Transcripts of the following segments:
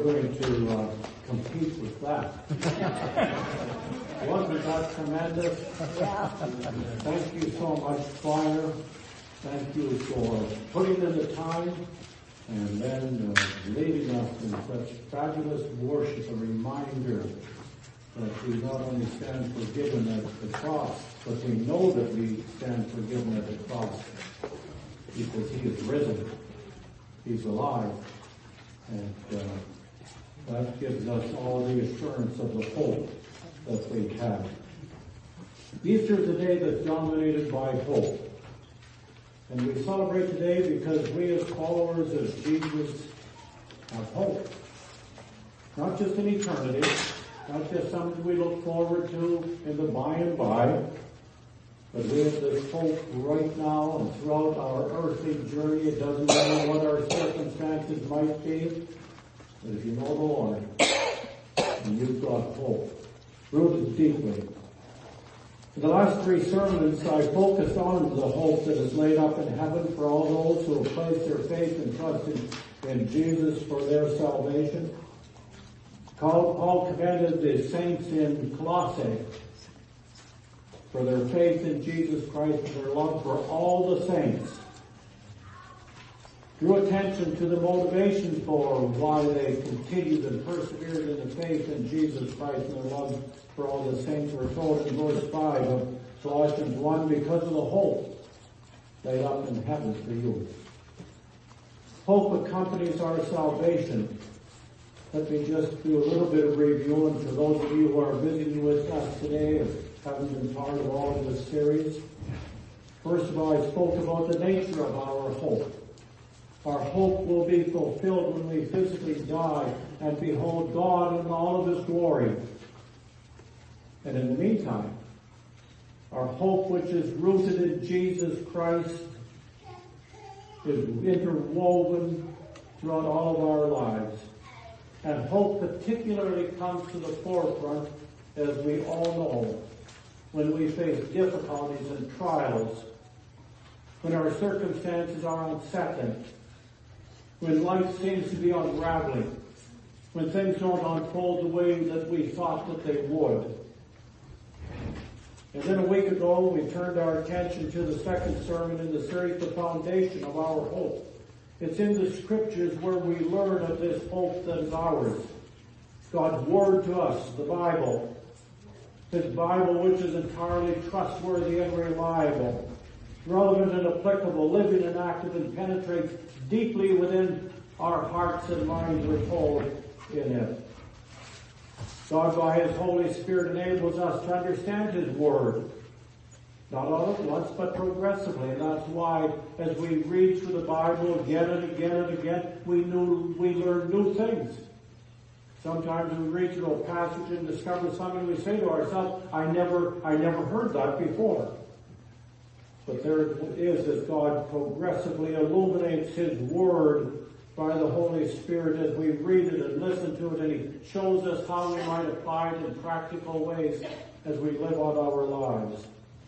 going to compete with that. Wasn't that tremendous? Yeah. Thank you so much, choir. Thank you for putting in the time and then leading us in such fabulous worship, a reminder that we not only stand forgiven at the cross, but we know that we stand forgiven at the cross because he is risen. He's alive. And that gives us all the assurance of the hope that we have. Easter is a day that's dominated by hope. And we celebrate today because we as followers of Jesus have hope. Not just in eternity, not just something we look forward to in the by and by, but we have this hope right now and throughout our earthly journey. It doesn't matter what our circumstances might be, but if you know the Lord, and you've got hope, rooted deeply. In the last three sermons, I focused on the hope that is laid up in heaven for all those who have placed their faith and trust in Jesus for their salvation. Paul commended the saints in Colossae for their faith in Jesus Christ and their love for all the saints. Drew attention to the motivations for why they continued and persevered in the faith in Jesus Christ and their love for all the saints. We're told in verse 5 of Colossians 1, because of the hope laid up in heaven for you. Hope accompanies our salvation. Let me just do a little bit of review, and for those of you who are visiting with us today or haven't been part of all of this series. First of all, I spoke about the nature of our hope. Our hope will be fulfilled when we physically die and behold God in all of His glory. And in the meantime, our hope, which is rooted in Jesus Christ, is interwoven throughout all of our lives. And hope particularly comes to the forefront, as we all know, when we face difficulties and trials, when our circumstances are unsettling, when life seems to be unraveling, when things don't unfold the way that we thought that they would. And then a week ago, we turned our attention to the second sermon in the series, the foundation of our hope. It's in the scriptures where we learn of this hope that is ours. God's word to us, the Bible. His Bible, which is entirely trustworthy and reliable, relevant and applicable, living and active, and penetrates deeply within our hearts and minds, we're told in it. God, by His Holy Spirit, enables us to understand His Word. Not all at once, but progressively. And that's why, as we read through the Bible again and again and again, we learn new things. Sometimes we read through a passage and discover something, we say to ourselves, I never heard that before. But there it is as God progressively illuminates His Word by the Holy Spirit as we read it and listen to it, and He shows us how we might apply it in practical ways as we live out our lives.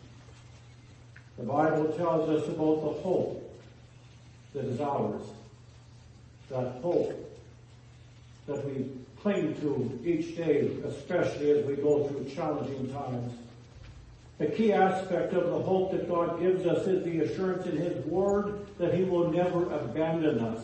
The Bible tells us about the hope that is ours. That hope that we cling to each day, especially as we go through challenging times. A key aspect of the hope that God gives us is the assurance in His Word that He will never abandon us.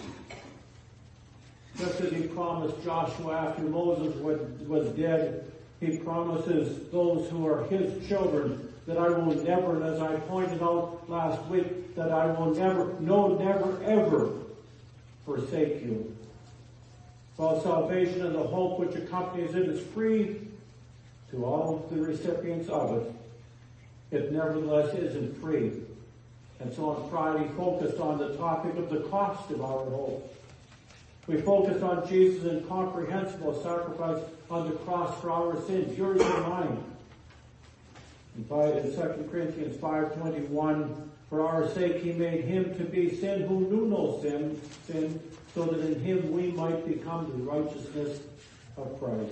Just as He promised Joshua after Moses was dead, He promises those who are His children that I will never, and as I pointed out last week, that I will never ever forsake you. While salvation and the hope which accompanies it is free to all the recipients of it, it nevertheless isn't free. And so on Friday, focused on the topic of the cost of our hope. We focused on Jesus' incomprehensible sacrifice on the cross for our sins, yours and mine. In 2 Corinthians 5:21, for our sake He made Him to be sin who knew no sin, so that in Him we might become the righteousness of Christ.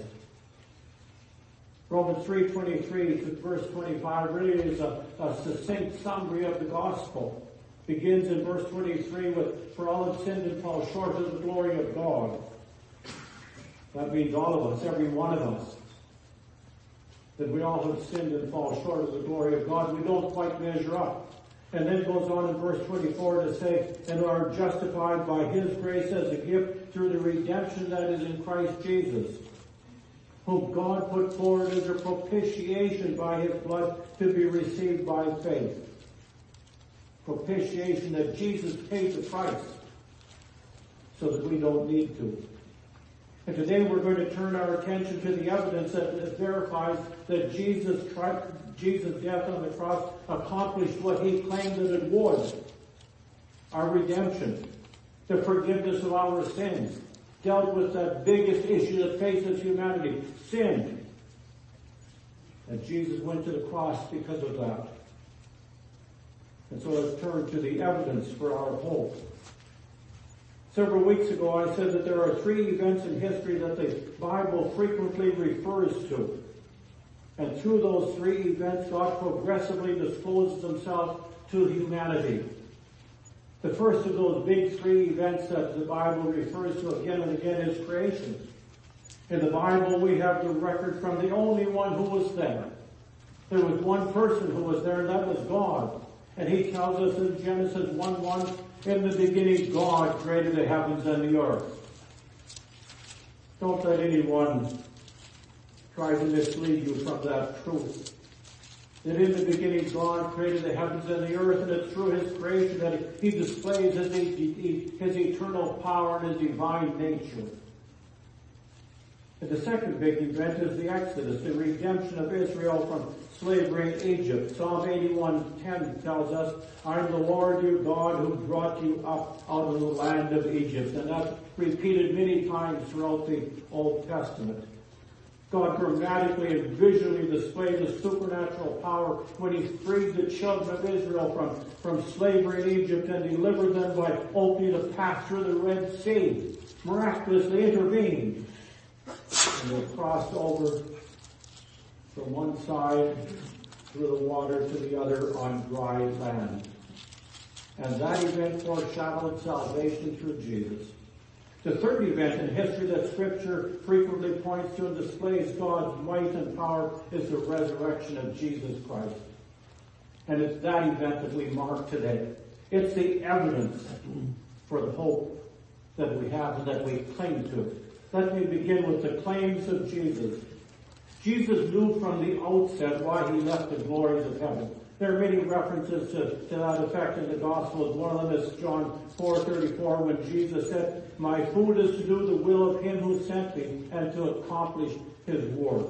Romans 3:23 to verse 25 really is a succinct summary of the gospel. Begins in verse 23 with, for all have sinned and fall short of the glory of God. That means all of us, every one of us. That we all have sinned and fall short of the glory of God. We don't quite measure up. And then it goes on in verse 24 to say, and are justified by His grace as a gift through the redemption that is in Christ Jesus, whom God put forward as a propitiation by His blood to be received by faith. Propitiation, that Jesus paid the price so that we don't need to. And today we're going to turn our attention to the evidence that verifies that Jesus' death on the cross accomplished what He claimed that it would. Our redemption, the forgiveness of our sins, dealt with that biggest issue that faces humanity, sin. And Jesus went to the cross because of that. And so let's turn to the evidence for our hope. Several weeks ago I said that there are three events in history that the Bible frequently refers to. And through those three events, God progressively discloses Himself to humanity. The first of those big three events that the Bible refers to again and again is creation. In the Bible we have the record from the only one who was there. There was one person who was there, and that was God. And He tells us in Genesis 1:1, in the beginning God created the heavens and the earth. Don't let anyone try to mislead you from that truth. That in the beginning God created the heavens and the earth, and it's through His creation that He displays His eternal power and His divine nature. And the second big event is the Exodus, the redemption of Israel from slavery in Egypt. Psalm 81:10 tells us, I am the Lord your God who brought you up out of the land of Egypt. And that's repeated many times throughout the Old Testament. God dramatically and visually displayed His supernatural power when He freed the children of Israel from slavery in Egypt and delivered them by opening a path through the Red Sea. Miraculously intervened. And they crossed over from one side through the water to the other on dry land. And that event foreshadowed salvation through Jesus. The third event in history that Scripture frequently points to and displays God's might and power is the resurrection of Jesus Christ. And it's that event that we mark today. It's the evidence for the hope that we have and that we cling to. Let me begin with the claims of Jesus. Jesus knew from the outset why He left the glories of heaven. There are many references to that effect in the Gospels. One of them is John 4:34, when Jesus said, my food is to do the will of Him who sent me and to accomplish His work.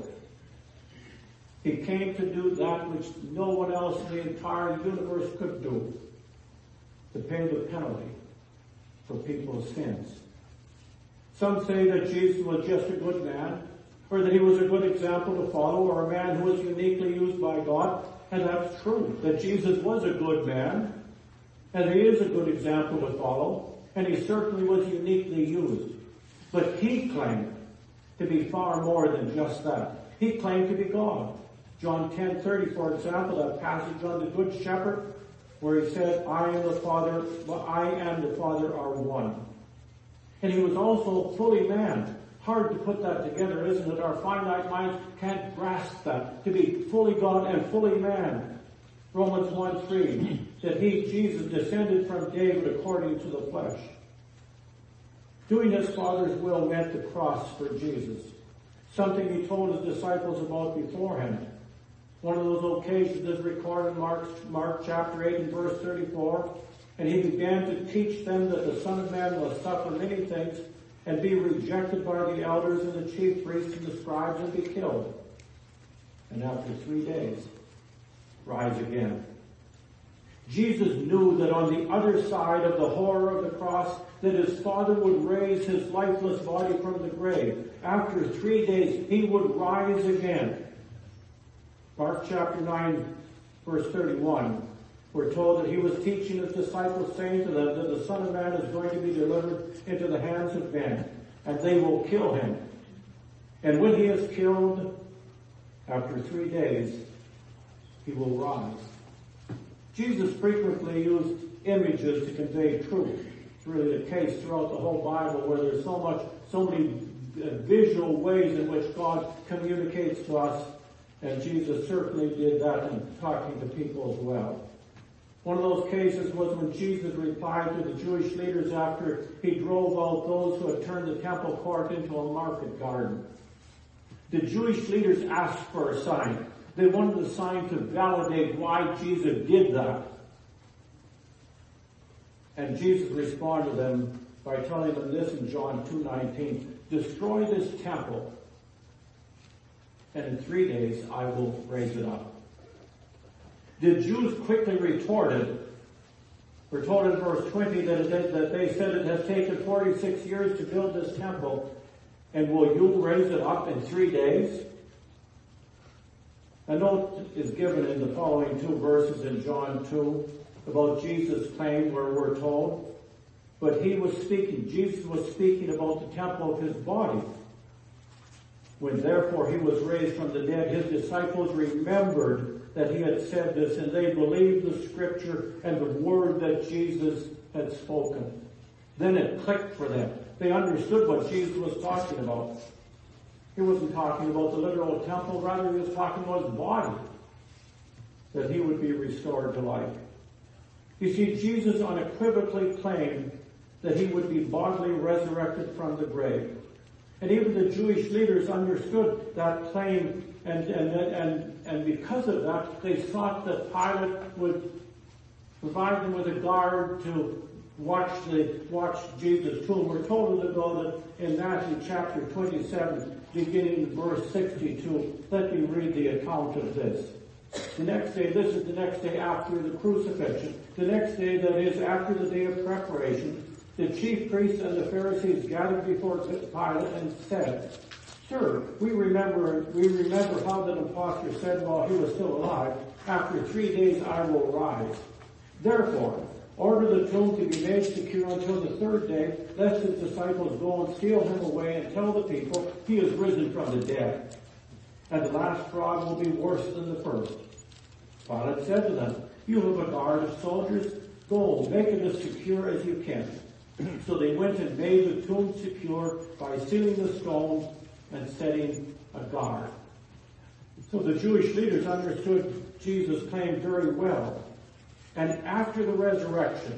He came to do that which no one else in the entire universe could do, to pay the penalty for people's sins. Some say that Jesus was just a good man, or that He was a good example to follow, or a man who was uniquely used by God. And that's true, that Jesus was a good man, and He is a good example to follow, and He certainly was uniquely used. But He claimed to be far more than just that. He claimed to be God. John 10:30, for example, that passage on the Good Shepherd, where He said, I and the Father are one. And He was also fully man. Hard to put that together, isn't it? Our finite minds can't grasp that. To be fully God and fully man. Romans 1:3, that He, Jesus, descended from David according to the flesh. Doing His Father's will meant the cross for Jesus. Something He told His disciples about beforehand. One of those occasions is recorded in Mark chapter 8 and verse 34. And He began to teach them that the Son of Man must suffer many things and be rejected by the elders and the chief priests and the scribes and be killed. And after 3 days, rise again. Jesus knew that on the other side of the horror of the cross, that His Father would raise His lifeless body from the grave. After 3 days, He would rise again. Mark chapter 9, verse 31. We're told that He was teaching His disciples, saying to them that the Son of Man is going to be delivered into the hands of men, and they will kill Him. And when He is killed, after 3 days, He will rise. Jesus frequently used images to convey truth. It's really the case throughout the whole Bible, where there's so many visual ways in which God communicates to us, and Jesus certainly did that in talking to people as well. One of those cases was when Jesus replied to the Jewish leaders after he drove out those who had turned the temple court into a market garden. The Jewish leaders asked for a sign. They wanted a sign to validate why Jesus did that. And Jesus responded to them by telling them this in John 2:19, destroy this temple, and in 3 days I will raise it up. The Jews quickly retorted. We're told in verse 20 that they said it has taken 46 years to build this temple, and will you raise it up in 3 days? A note is given in the following 2 verses in John 2 about Jesus' claim, where we're told, but Jesus was speaking about the temple of his body. When therefore he was raised from the dead, his disciples remembered that he had said this, and they believed the scripture and the word that Jesus had spoken. Then it clicked for them. They understood what Jesus was talking about. He wasn't talking about the literal temple, rather he was talking about his body, that he would be restored to life. You see, Jesus unequivocally claimed that he would be bodily resurrected from the grave. And even the Jewish leaders understood that claim, and because of that, they thought that Pilate would provide them with a guard to watch Jesus' tomb. We're told that in Matthew chapter 27, beginning in verse 62. Let me read the account of this. The next day, this is the next day after the crucifixion. The next day, that is, after the day of preparation, the chief priests and the Pharisees gathered before Pilate and said, Sir, we remember how that impostor said while he was still alive, after 3 days I will rise. Therefore, order the tomb to be made secure until the 3rd day, lest his disciples go and steal him away and tell the people he is risen from the dead. And the last fraud will be worse than the first. Pilate said to them, You have a guard of soldiers. Go, make it as secure as you can. So they went and made the tomb secure by sealing the stones and setting a guard. So the Jewish leaders understood Jesus' claim very well. And after the resurrection,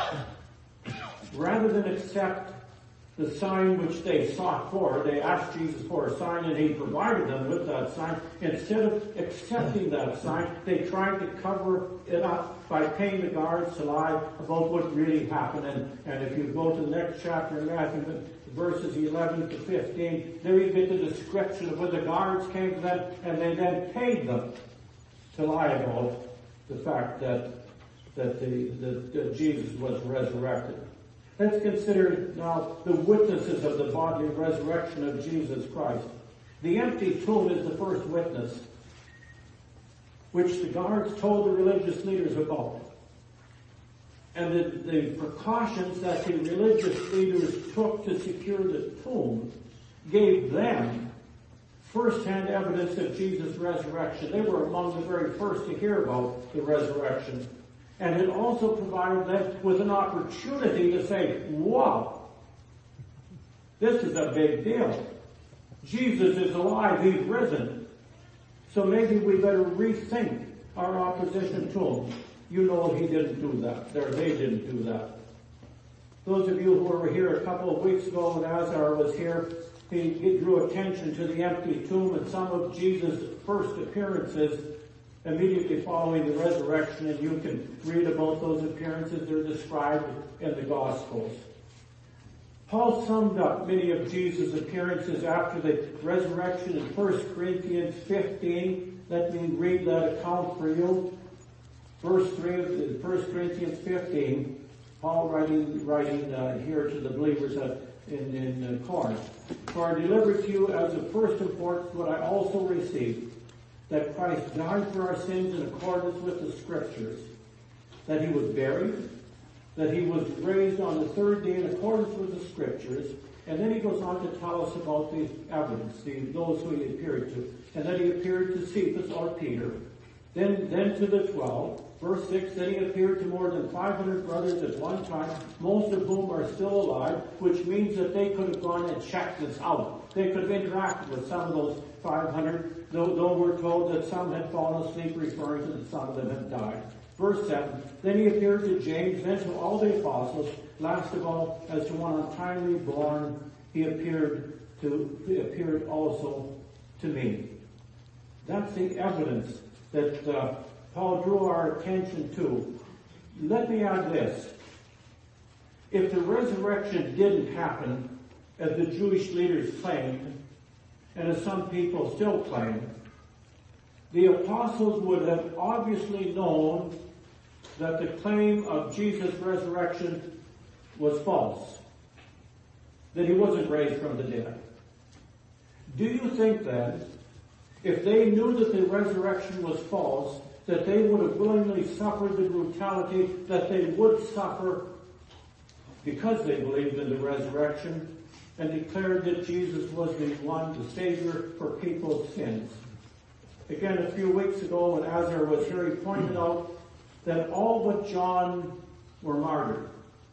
rather than accept the sign which they sought for, they asked Jesus for a sign and he provided them with that sign. Instead of accepting that sign, they tried to cover it up by paying the guards to lie about what really happened. And if you go to the next chapter in Matthew, verses 11 to 15, there you get the description of when the guards came to them and they then paid them to lie about the fact that Jesus was resurrected. Let's consider now the witnesses of the bodily resurrection of Jesus Christ. The empty tomb is the first witness, which the guards told the religious leaders about. And the precautions that the religious leaders took to secure the tomb gave them first-hand evidence of Jesus' resurrection. They were among the very first to hear about the resurrection. And it also provided them with an opportunity to say, wow, this is a big deal. Jesus is alive, he's risen. So maybe we better rethink our opposition to him. You know he didn't do that. They didn't do that. Those of you who were here a couple of weeks ago when Azar was here, he drew attention to the empty tomb and some of Jesus' first appearances immediately following the resurrection, and you can read about those appearances. They're described in the Gospels. Paul summed up many of Jesus' appearances after the resurrection in 1 Corinthians 15. Let me read that account for you. Verse 3 of 1 Corinthians 15, Paul writing here to the believers in Corinth. For I delivered to you as of first importance what I also received, that Christ died for our sins in accordance with the Scriptures, that he was buried, that he was raised on the 3rd day in accordance with the Scriptures, and then he goes on to tell us about the evidence, those who he appeared to, and that he appeared to Cephas or Peter, then to the 12, Verse 6, then he appeared to more than 500 brothers at one time, most of whom are still alive, which means that they could have gone and checked this out. They could have interacted with some of those 500, though we're told that some had fallen asleep, referring to that some of them had died. Verse 7, then he appeared to James, then to all the apostles. Last of all, as to one untimely born, he appeared also to me. That's the evidence that Paul drew our attention to. Let me add this. If the resurrection didn't happen, as the Jewish leaders claimed, and as some people still claim, the apostles would have obviously known that the claim of Jesus' resurrection was false, that he wasn't raised from the dead. Do you think then, if they knew that the resurrection was false, that they would have willingly suffered the brutality that they would suffer because they believed in the resurrection and declared that Jesus was the one, the Savior for people's sins? Again, a few weeks ago when Azar was here, he pointed out that all but John were martyred.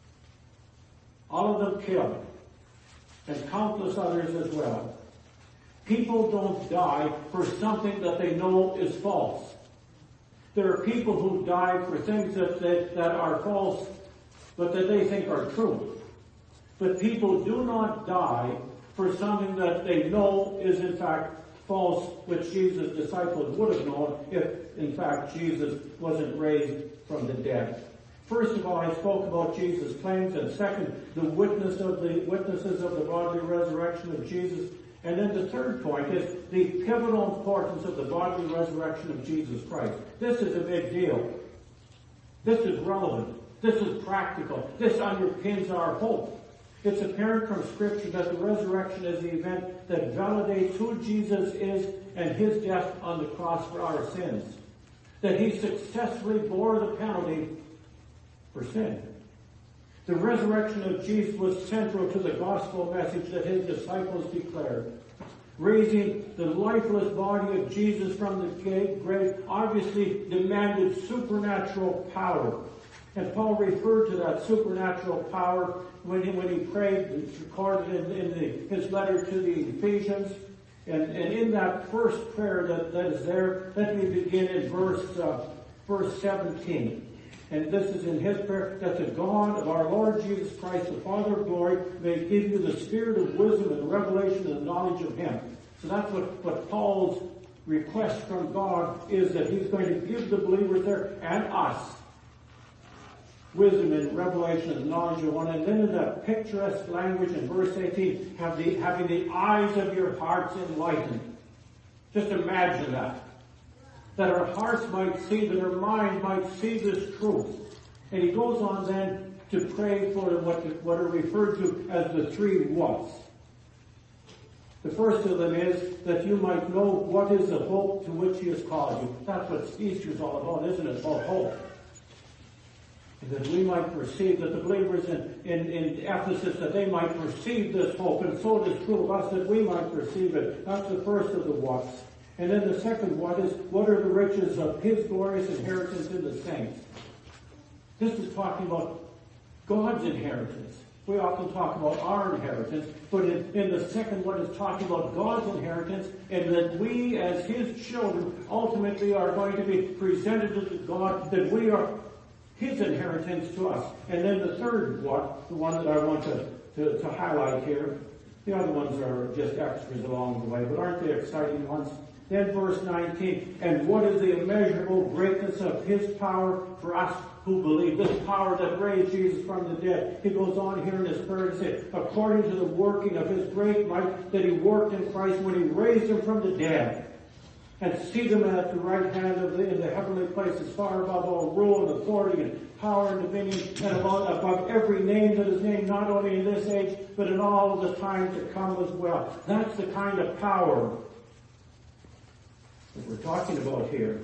All of them killed, and countless others as well. People don't die for something that they know is false. There are people who die for things that are false, but that they think are true. But people do not die for something that they know is in fact false, which Jesus' disciples would have known if in fact Jesus wasn't raised from the dead. First of all, I spoke about Jesus' claims, and second, the witnesses of the bodily resurrection of Jesus. And then the third point is the pivotal importance of the bodily resurrection of Jesus Christ. This is a big deal. This is relevant. This is practical. This underpins our hope. It's apparent from Scripture that the resurrection is the event that validates who Jesus is and his death on the cross for our sins. That he successfully bore the penalty for sin. The resurrection of Jesus was central to the gospel message that his disciples declared. Raising the lifeless body of Jesus from the grave obviously demanded supernatural power. And Paul referred to that supernatural power when he prayed. It's recorded in his letter to the Ephesians. And in that first prayer that is there, let me begin in verse 17. And this is in his prayer, that the God of our Lord Jesus Christ, the Father of glory, may give you the spirit of wisdom and revelation and knowledge of him. So that's what Paul's request from God is, that he's going to give the believers there and us wisdom and revelation and knowledge of one. And then in that picturesque language in verse 18, having the eyes of your hearts enlightened. Just imagine that. That our hearts might see, that our mind might see this truth. And he goes on then to pray for what are referred to as the three whats. The first of them is that you might know what is the hope to which he has called you. That's what Easter's all about, isn't it? About hope. And that we might perceive, that the believers in Ephesus, that they might perceive this hope. And so it is true of us, that we might perceive it. That's the first of the whats. And then the second what is, what are the riches of his glorious inheritance in the saints? This is talking about God's inheritance. We often talk about our inheritance, but in the second one is talking about God's inheritance, and that we as his children ultimately are going to be presented to God, that we are his inheritance to us. And then the third what, the one that I want to highlight here, the other ones are just extras along the way, but aren't they exciting ones? Then verse 19, and what is the immeasurable greatness of his power for us who believe? This power that raised Jesus from the dead. He goes on here in his prayer to say, according to the working of his great might that he worked in Christ when he raised him from the dead, and seated him at the right hand in the heavenly places, far above all rule and authority and power and dominion, and above every name that is named, not only in this age, but in all of the time to come as well. That's the kind of power that we're talking about here.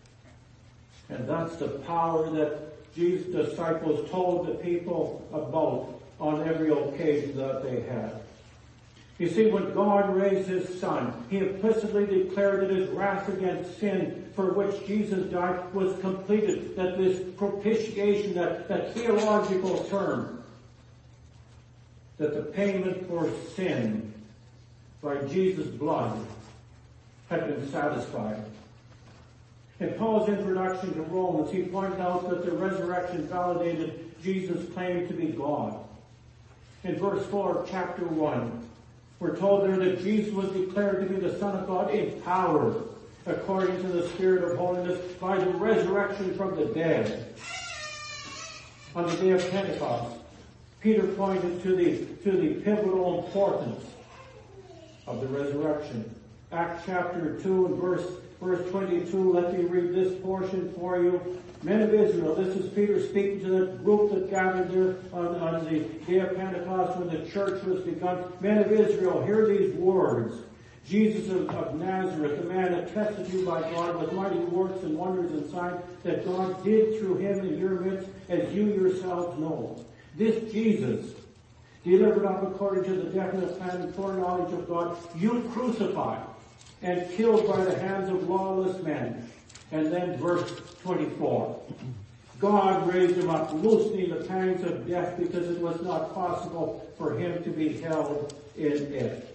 And that's the power that Jesus' disciples told the people about on every occasion that they had. You see, when God raised His Son, He implicitly declared that His wrath against sin, for which Jesus died, was completed. That this propitiation, that theological term, that the payment for sin by Jesus' blood had been satisfied. In Paul's introduction to Romans, he pointed out that the resurrection validated Jesus' claim to be God. In verse 4 of chapter 1, we're told there that Jesus was declared to be the Son of God in power, according to the Spirit of holiness, by the resurrection from the dead. On the day of Pentecost, Peter pointed to the pivotal importance of the resurrection. Acts chapter 2 and verse 22, let me read this portion for you. Men of Israel, this is Peter speaking to the group that gathered there on the day of Pentecost when the church was begun. Men of Israel, hear these words. Jesus of Nazareth, a man attested to you by God with mighty works and wonders and signs that God did through him in your midst, as you yourselves know. This Jesus, delivered up according to the definite plan and foreknowledge of God, you crucified and killed by the hands of lawless men. And then verse 24. God raised him up, loosening the pangs of death, because it was not possible for him to be held in it.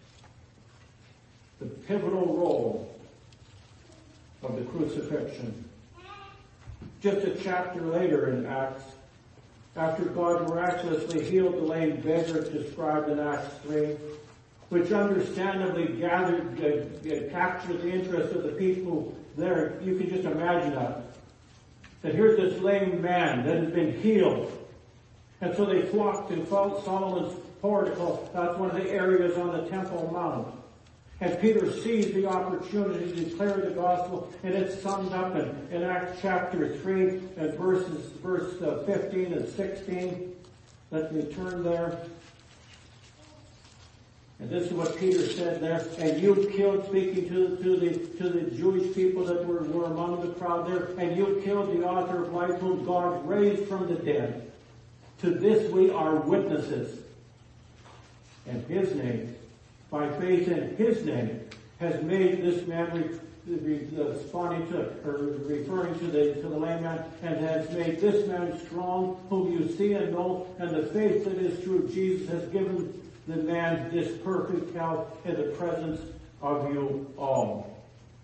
The pivotal role of the crucifixion. Just a chapter later in Acts, after God miraculously healed the lame beggar described in Acts 3, which understandably captured the interest of the people there. You can just imagine that. That here's this lame man that has been healed. And so they flocked to Solomon's portico. That's one of the areas on the Temple Mount. And Peter seized the opportunity to declare the gospel, and it's summed up in Acts chapter 3 and verse 15 and 16. Let me turn there. And this is what Peter said there. And you killed, speaking to the Jewish people that were among the crowd there, and you killed the author of life, whom God raised from the dead. To this we are witnesses. And his name, by faith in his name, has made this man, referring to the lame man, and has made this man strong, whom you see and know, and the faith that is through Jesus has given the man this perfect health in the presence of you all.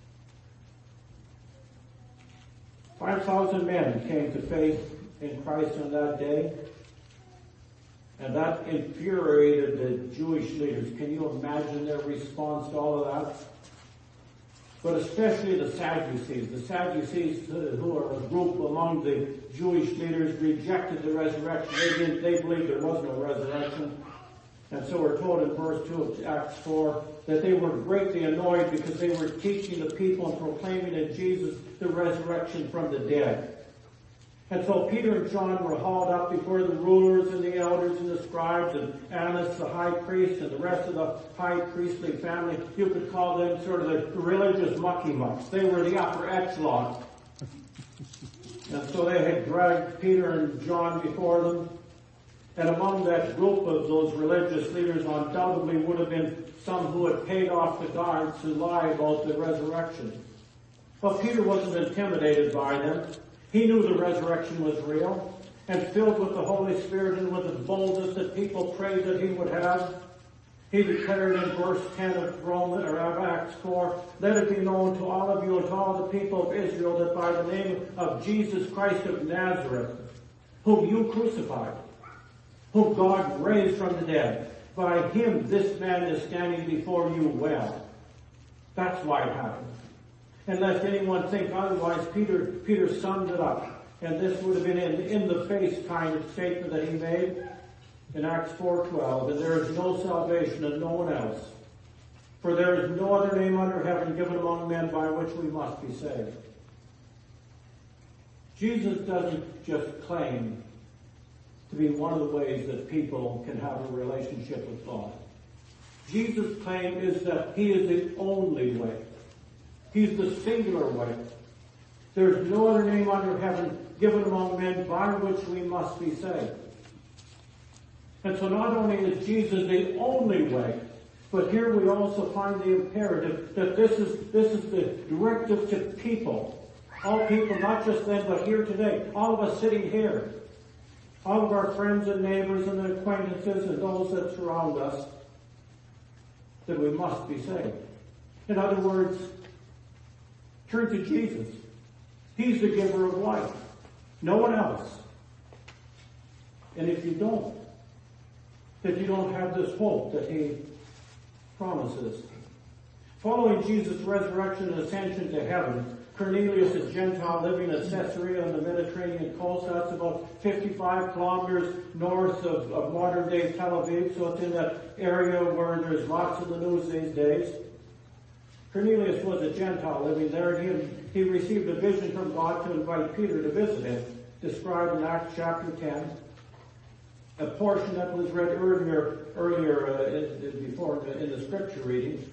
5,000 men came to faith in Christ on that day, and that infuriated the Jewish leaders. Can you imagine their response to all of that? But especially the Sadducees. The Sadducees, who are a group among the Jewish leaders, rejected the resurrection. They believed there was no resurrection. And so we're told in verse 2 of Acts 4 that they were greatly annoyed because they were teaching the people and proclaiming in Jesus the resurrection from the dead. And so Peter and John were hauled up before the rulers and the elders and the scribes and Annas the high priest and the rest of the high priestly family. You could call them sort of the religious mucky-mucks. They were the upper echelon. And so they had dragged Peter and John before them. And among that group of those religious leaders undoubtedly would have been some who had paid off the guards to lie about the resurrection. But Peter wasn't intimidated by them. He knew the resurrection was real, and filled with the Holy Spirit and with the boldness that people prayed that he would have, he declared in verse 10 of Acts 4, let it be known to all of you and to all the people of Israel that by the name of Jesus Christ of Nazareth, whom you crucified, whom God raised from the dead, by him this man is standing before you well. That's why it happened. And lest anyone think otherwise, Peter summed it up. And this would have been an in-the-face kind of statement that he made in Acts 4:12. And there is no salvation in no one else. For there is no other name under heaven given among men by which we must be saved. Jesus doesn't just claim to be one of the ways that people can have a relationship with God. Jesus' claim is that he is the only way. He's the singular way. There's no other name under heaven given among men by which we must be saved. And so not only is Jesus the only way, But here we also find the imperative that this is the directive to people. All people, not just then, but here today. All of us sitting here. All of our friends and neighbors and acquaintances and those that surround us. That we must be saved. In other words, turn to Jesus. He's the giver of life. No one else. And if you don't, that you don't have this hope that He promises. Following Jesus' resurrection and ascension to heaven, Cornelius, a Gentile living at Caesarea on the Mediterranean coast, that's about 55 kilometers north of modern-day Tel Aviv, so it's in that area where there's lots of the news these days. Cornelius was a Gentile living there, and he received a vision from God to invite Peter to visit him, described in Acts chapter 10. A portion that was read earlier before in the scripture reading.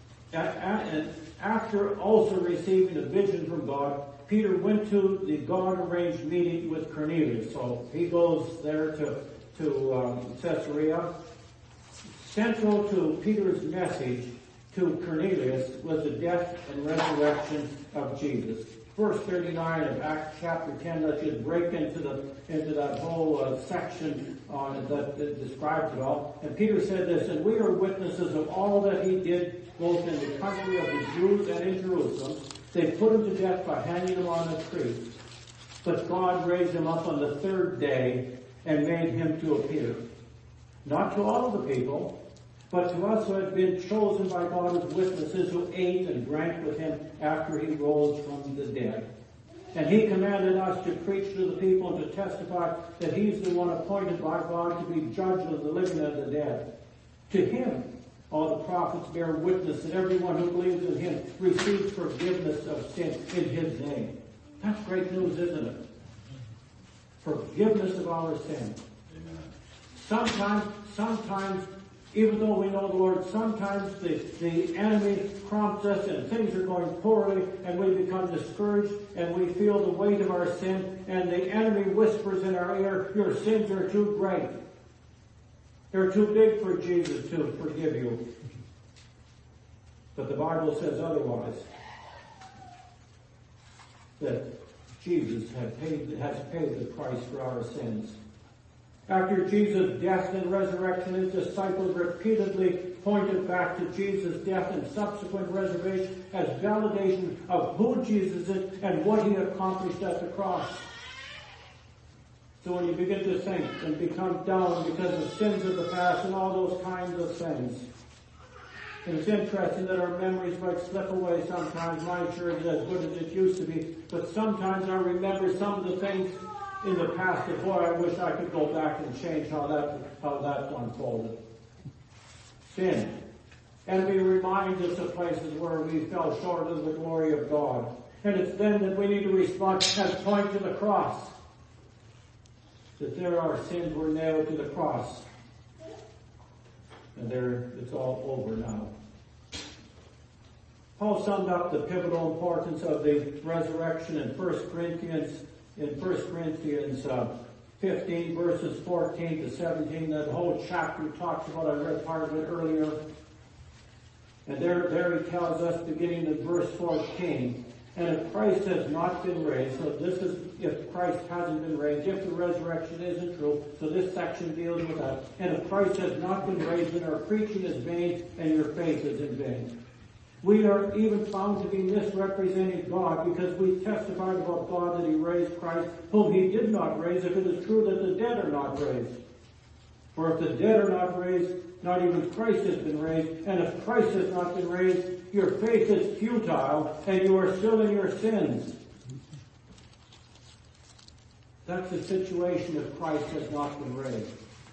And after also receiving a vision from God, Peter went to the God-arranged meeting with Cornelius. So he goes there to Caesarea. Central to Peter's message to Cornelius was the death and resurrection of Jesus. Verse 39 of Acts chapter 10, let's just break into that whole section that describes it all. And Peter said this, and we are witnesses of all that he did, both in the country of the Jews and in Jerusalem. They put him to death by hanging him on a tree. But God raised him up on the third day and made him to appear. Not to all the people, but to us who had been chosen by God as witnesses, who ate and drank with him after he rose from the dead. And he commanded us to preach to the people and to testify that he's the one appointed by God to be judge of the living and the dead. To him all the prophets bear witness that everyone who believes in him receives forgiveness of sin in his name. That's great news, isn't it? Forgiveness of our sin. Sometimes, even though we know the Lord, sometimes the enemy prompts us and things are going poorly and we become discouraged and we feel the weight of our sin and the enemy whispers in our ear, your sins are too great. They're too big for Jesus to forgive you. But the Bible says otherwise. That Jesus has paid the price for our sins. After Jesus' death and resurrection, his disciples repeatedly pointed back to Jesus' death and subsequent resurrection as validation of who Jesus is and what he accomplished at the cross. So when you begin to think and become down because of sins of the past and all those kinds of things, and it's interesting that our memories might slip away sometimes. My church is as good as it used to be, but sometimes I remember some of the things in the past that, boy, I wish I could go back and change how that unfolded. Sin. Enemy reminds us of places where we fell short of the glory of God. And it's then that we need to respond and point to the cross. That there our sins were nailed to the cross. And it's all over now. Paul summed up the pivotal importance of the resurrection in 1 Corinthians 15, verses 14 to 17. That whole chapter talks about, I read part of it earlier. And there he tells us, beginning in verse 14, and if Christ has not been raised, so this is if Christ hasn't been raised, if the resurrection isn't true, so this section deals with that. And if Christ has not been raised, then our preaching is vain and your faith is in vain. We are even found to be misrepresenting God because we testified about God that he raised Christ, whom he did not raise, if it is true that the dead are not raised. For if the dead are not raised, not even Christ has been raised. And if Christ has not been raised, your faith is futile and you are still in your sins. That's the situation if Christ has not been raised.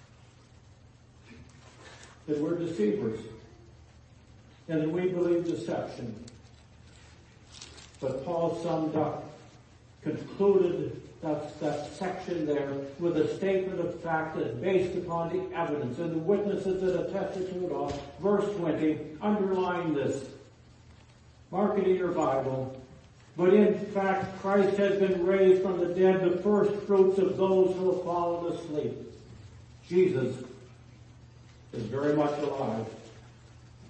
That we're deceivers. And that we believe deception. But Paul summed up, concluded that section there with a statement of fact that's based upon the evidence and the witnesses that attested to it all. Verse 20, underline this. Mark it in your Bible. But in fact, Christ has been raised from the dead, the first fruits of those who have fallen asleep. Jesus is very much alive.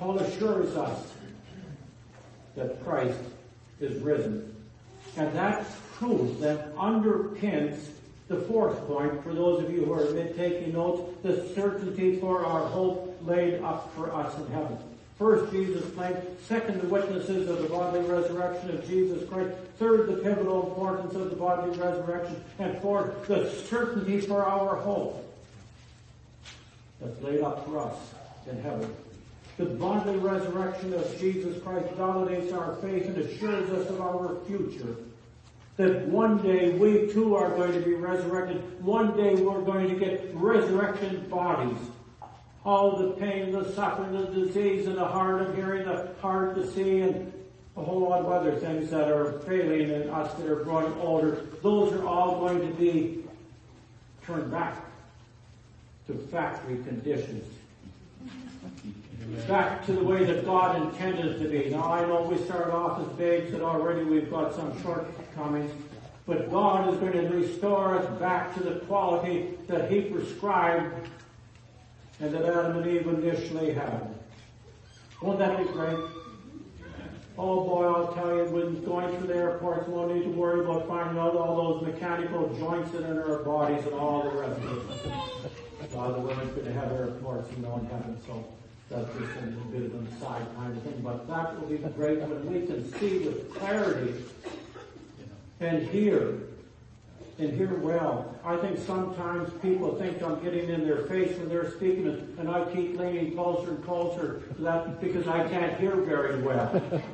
Paul assures us that Christ is risen. And that truth that underpins the fourth point, for those of you who are taking notes, the certainty for our hope laid up for us in heaven. First, Jesus' claim. Second, the witnesses of the bodily resurrection of Jesus Christ. Third, the pivotal importance of the bodily resurrection. And fourth, the certainty for our hope that's laid up for us in heaven. The bodily resurrection of Jesus Christ validates our faith and assures us of our future. That one day we too are going to be resurrected. One day we're going to get resurrection bodies. All the pain, the suffering, the disease, and the hard of hearing, the hard to see, and a whole lot of other things that are failing in us that are growing older, those are all going to be turned back to factory conditions. Back to the way that God intended to be. Now I know we started off as babes and already we've got some shortcomings, but God is going to restore us back to the quality that He prescribed and that Adam and Eve initially had. Won't that be great? Oh boy, I'll tell you, when going through the airports, we won't need to worry about finding out all those mechanical joints that are in our bodies and all the rest of it. The women's going to have airports and no in heaven, so that's just a little bit of an aside kind of thing. But that will be great when we can see with clarity and hear well. I think sometimes people think I'm getting in their face when they're speaking, and I keep leaning closer and closer to that because I can't hear very well.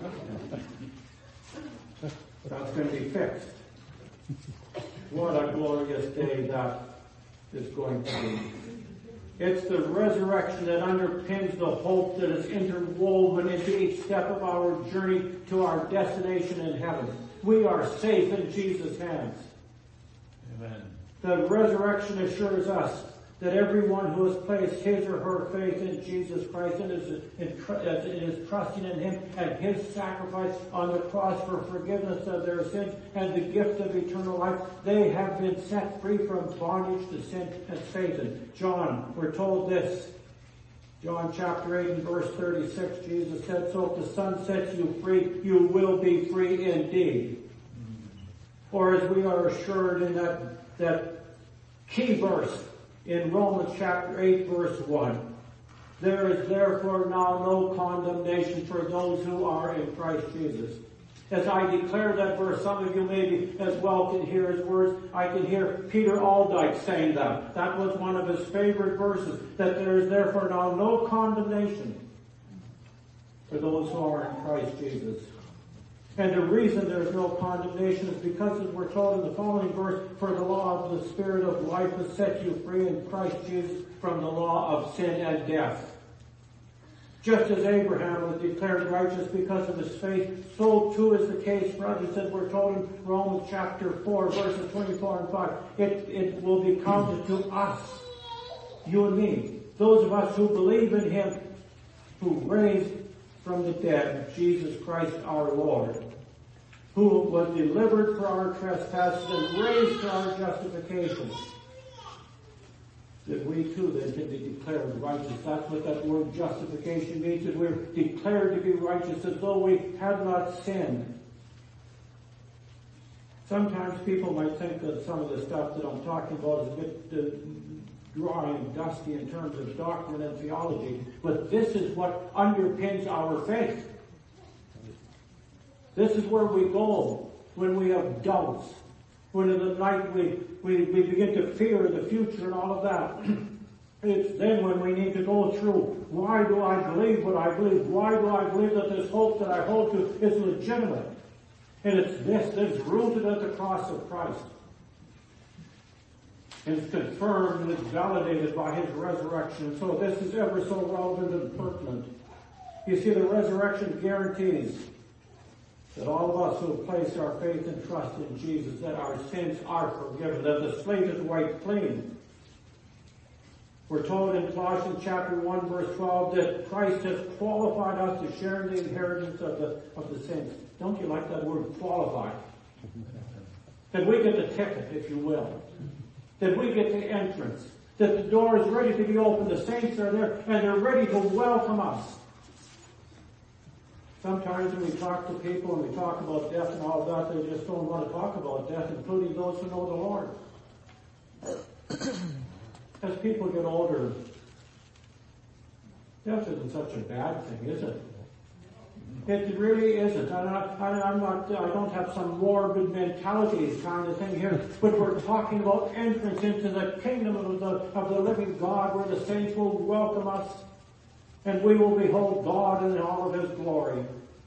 That's going to be fixed. What a glorious day that is going to be. It's the resurrection that underpins the hope that is interwoven into each step of our journey to our destination in heaven. We are safe in Jesus' hands. Amen. The resurrection assures us that everyone who has placed his or her faith in Jesus Christ and is trusting in Him and His sacrifice on the cross for forgiveness of their sins and the gift of eternal life, they have been set free from bondage to sin and Satan. John, we're told this. John chapter 8 and verse 36, Jesus said, "So if the Son sets you free, you will be free indeed." Or as we are assured in that key verse in Romans chapter 8 verse 1, "There is therefore now no condemnation for those who are in Christ Jesus." As I declare that verse, some of you maybe as well can hear His words. I can hear Peter Aldyke saying that. That was one of his favorite verses, that there is therefore now no condemnation for those who are in Christ Jesus. And the reason there's no condemnation is because, as we're told in the following verse, "For the law of the Spirit of life has set you free in Christ Jesus from the law of sin and death." Just as Abraham was declared righteous because of his faith, so too is the case for us, as we're told in Romans chapter 4, verses 24 and 5. It will be counted to us, you and me, those of us who believe in Him, who raised from the dead Jesus Christ our Lord, who was delivered for our trespasses and raised for our justification, that we too then can be declared righteous. That's what that word justification means, that we're declared to be righteous as though we had not sinned. Sometimes people might think that some of the stuff that I'm talking about is a bit dry and dusty in terms of doctrine and theology, but this is what underpins our faith. This is where we go when we have doubts, when in the night we begin to fear the future and all of that. It's then when we need to go through, why do I believe what I believe? Why do I believe that this hope that I hold to is legitimate? And it's this that's rooted at the cross of Christ. And it's confirmed and it's validated by His resurrection. So this is ever so relevant and pertinent. You see, the resurrection guarantees that all of us who have placed our faith and trust in Jesus, that our sins are forgiven, that the slate is wiped clean. We're told in Colossians chapter 1 verse 12 that Christ has qualified us to share in the inheritance of the saints. Don't you like that word, qualified? That we get the ticket, if you will. That we get the entrance. That the door is ready to be opened. The saints are there and they're ready to welcome us. Sometimes when we talk to people and we talk about death and all that, they just don't want to talk about death, including those who know the Lord. As people get older, death isn't such a bad thing, is it? It really isn't. I don't have some morbid mentality kind of thing here, but we're talking about entrance into the kingdom of the living God, where the saints will welcome us, and we will behold God in all of His glory.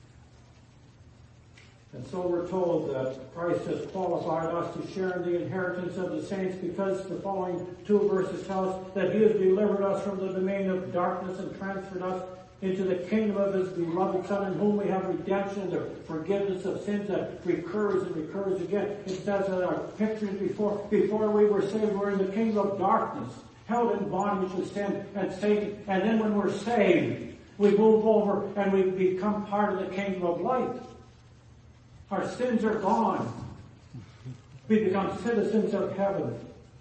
And so we're told that Christ has qualified us to share in the inheritance of the saints, because the following 2 verses tell us that He has delivered us from the domain of darkness and transferred us into the kingdom of His beloved Son, in whom we have redemption, the forgiveness of sins that recurs and recurs again. It says that our pictures before we were saved, we were in the kingdom of darkness, held in bondage to sin and Satan. And then when we're saved, we move over and we become part of the kingdom of light. Our sins are gone. We become citizens of heaven.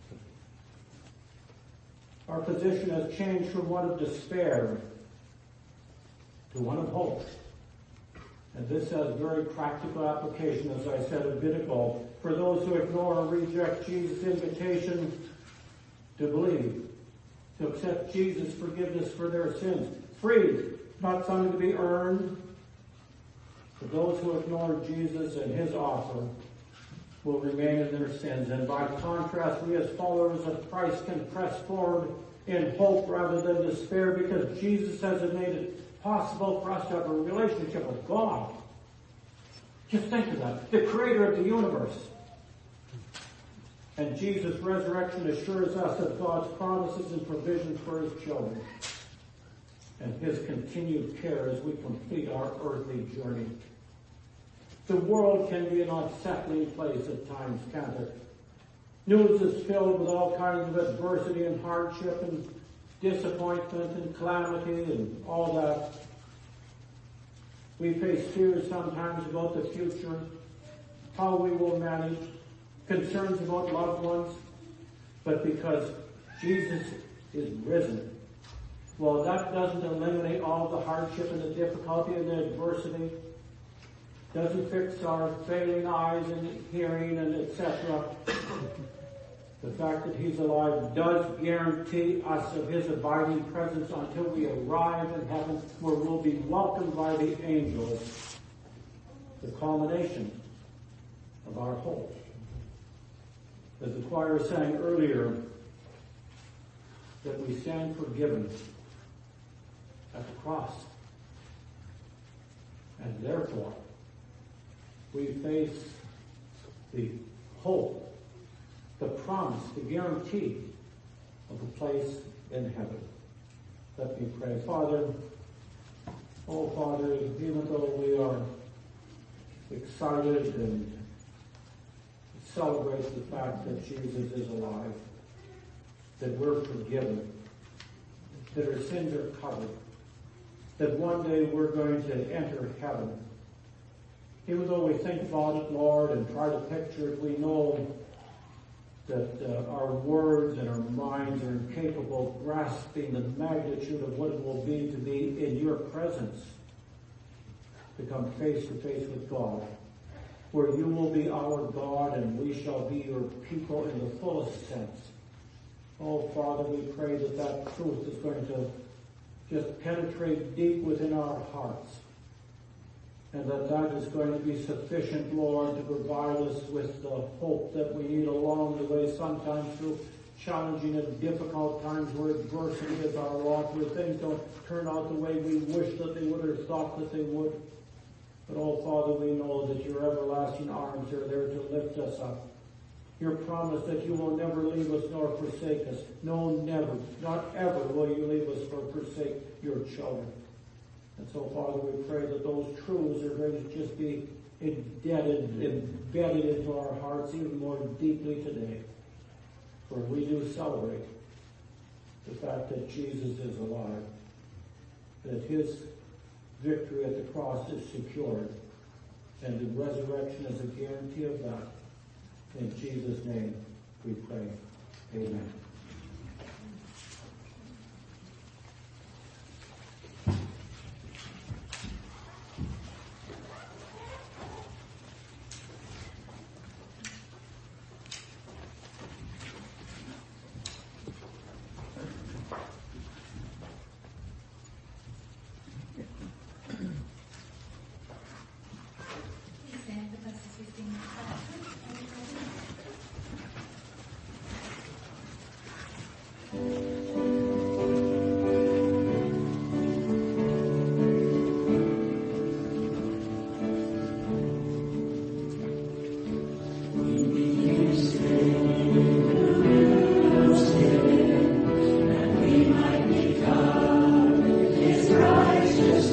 Our position has changed from one of despair to one of hope. And this has very practical application, as I said a bit ago, for those who ignore or reject Jesus' invitation to believe, to accept Jesus' forgiveness for their sins. Free, not something to be earned. For those who ignore Jesus and His offer will remain in their sins. And by contrast, we as followers of Christ can press forward in hope rather than despair, because Jesus has made it possible for us to have a relationship with God. Just think of that. The Creator of the universe. And Jesus' resurrection assures us of God's promises and provisions for His children, and His continued care as we complete our earthly journey. The world can be an unsettling place at times, can't it? News is filled with all kinds of adversity and hardship and disappointment and calamity and all that. We face fears sometimes about the future, how we will manage, concerns about loved ones. But because Jesus is risen, well, that doesn't eliminate all the hardship and the difficulty and the adversity. Doesn't fix our failing eyes and hearing and etc. The fact that He's alive does guarantee us of His abiding presence until we arrive in heaven, where we'll be welcomed by the angels. The culmination of our hope. As the choir sang earlier, that we stand forgiven at the cross. And therefore, we face the hope, the promise, the guarantee of a place in heaven. Let me pray. Father, even though we are excited and celebrate the fact that Jesus is alive, that we're forgiven, that our sins are covered, that one day we're going to enter heaven. Even though we think about it, Lord, and try to picture it, we know that our words and our minds are incapable of grasping the magnitude of what it will be to be in your presence, to come face to face with God, where you will be our God and we shall be your people in the fullest sense. Oh, Father, we pray that that truth is going to just penetrate deep within our hearts, and that is going to be sufficient, Lord, to provide us with the hope that we need along the way, sometimes through challenging and difficult times where adversity is our lot, where things don't turn out the way we wish that they would or thought that they would. But, oh, Father, we know that your everlasting arms are there to lift us up. Your promise that you will never leave us nor forsake us. No, never, not ever will you leave us nor forsake your children. And so, Father, we pray that those truths are going to just be embedded into our hearts even more deeply today. For we do celebrate the fact that Jesus is alive, that his victory at the cross is secured, and the resurrection is a guarantee of that. In Jesus' name we pray. Amen.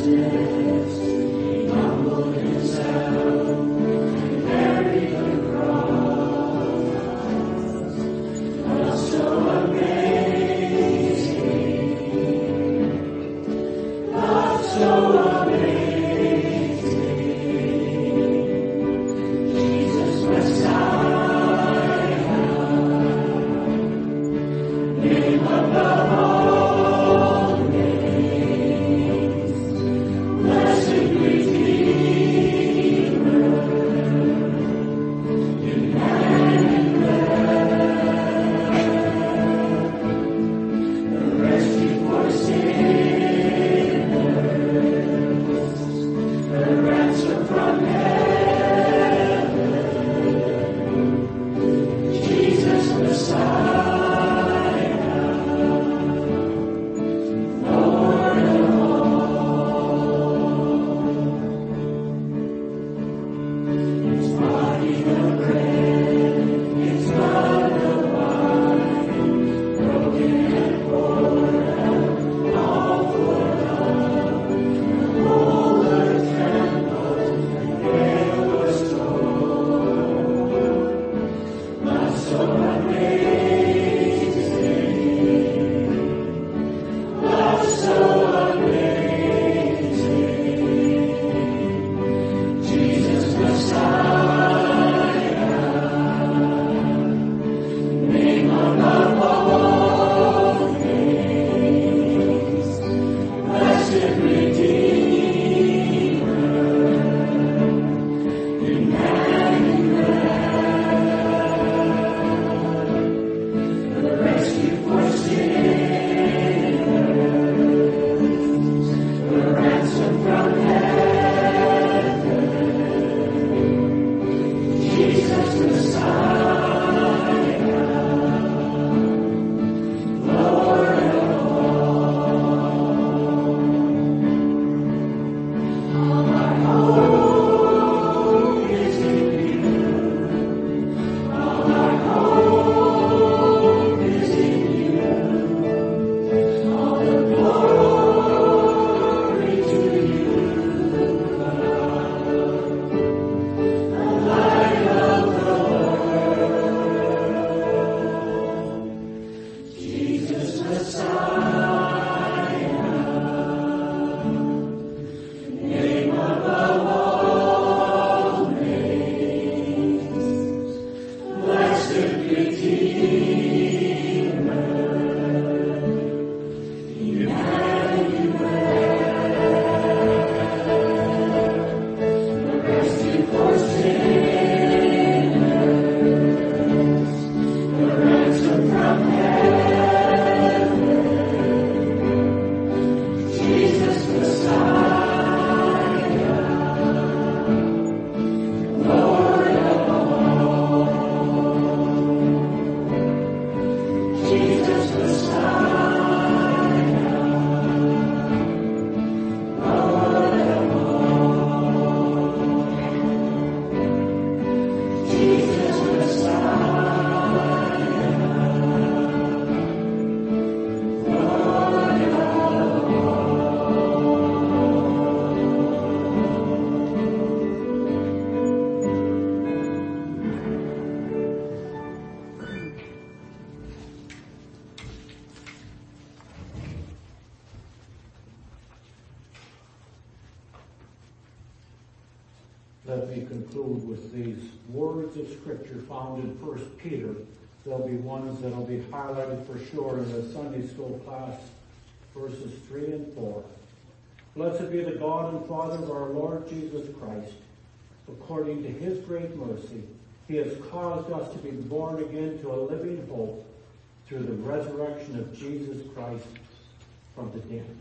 Let me conclude with these words of Scripture found in 1 Peter. There'll be ones that'll be highlighted for sure in the Sunday school class, verses 3 and 4. Blessed be the God and Father of our Lord Jesus Christ. According to his great mercy, he has caused us to be born again to a living hope through the resurrection of Jesus Christ from the dead.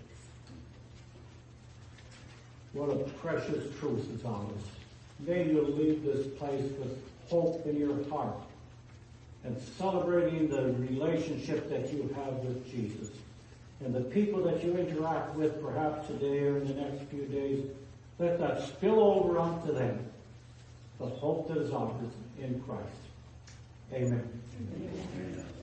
What a precious truth is on us. May you leave this place with hope in your heart and celebrating the relationship that you have with Jesus. And the people that you interact with perhaps today or in the next few days, let that spill over onto them. The hope that is ours in Christ. Amen. Amen.